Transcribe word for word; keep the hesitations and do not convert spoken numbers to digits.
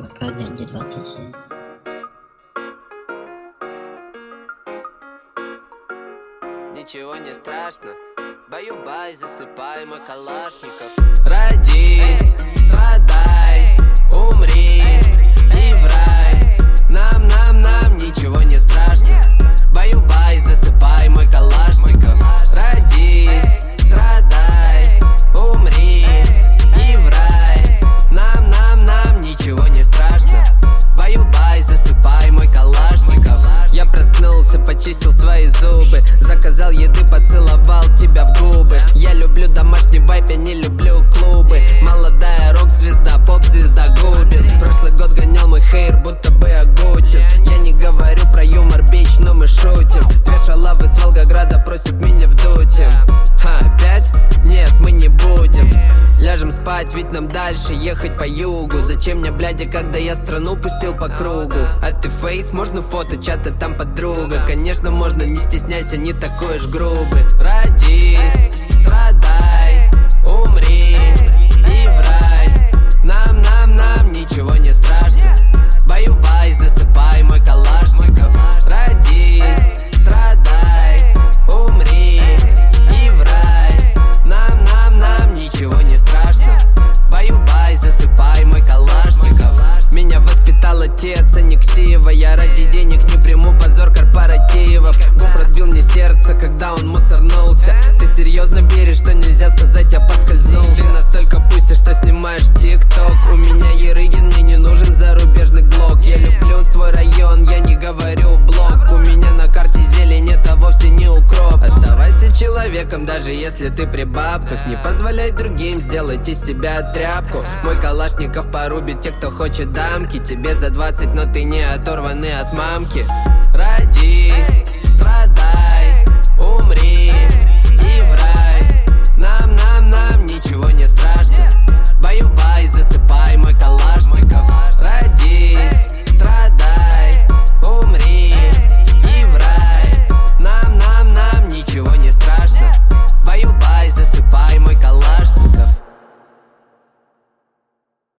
Марка деньги двадцать семь. Ничего не страшно, баю-бай, засыпай, мой Калашников. Родись, страдай, умри и в рай. Нам, нам, нам ничего не страшно, баю-бай, засыпай, мой Калашников. Родись, страдай, умри и в рай. Нам, нам, нам ничего не страшно, баю-бай, засыпай, мой Калашников. Я проснулся, почистил свои зубы, заказал еды, поцеловал тебя в губы. Я люблю домашний вайп, я не люблю клубы. Молодая рок-звезда, поп-звезда губит. Прошлый год гонял мой хейр, будто бы Агутин. Я не говорю про юмор, бич, но мы шутим. Две шалавы с Волгограда просят меня в дуте. Ха, опять? Нет, мы не будем. Ляжем спать, ведь нам дальше ехать по югу. Зачем мне, блядя, когда я страну пустил по кругу? А ты фейс, можно фото, чата там подруга. Конечно, можно, не стесняйся, не такой уж грубый. Родись, страдай, умри и в рай. Нам, нам, нам ничего не страшно, баю-бай, засыпай, мой Калашников. Родись, страдай, умри и в рай. Нам, нам, нам ничего не страшно, баю-бай, засыпай, мой Калашников. Меня воспитал отец, а не ксива. Я ради денег не приму позор корпоративов. Буф разбил мне сердце, когда он мусорнулся. Ты серьезно веришь, что нельзя сказать, я подскользнулся? Ты настолько пусишь, что снимаешь тик-ток. У меня Ерыгин, мне не нужен зарубежный глок. Я люблю свой район, я не говорю блок. У меня на карте зелень, это вовсе не укроп. Оставайся человеком, даже если ты при бабках. Не позволяй другим сделать из себя тряпку. Мой Калашников порубит тех, кто хочет дамки. Тебе за двадцать, но ты не оторванный от мамки. Ради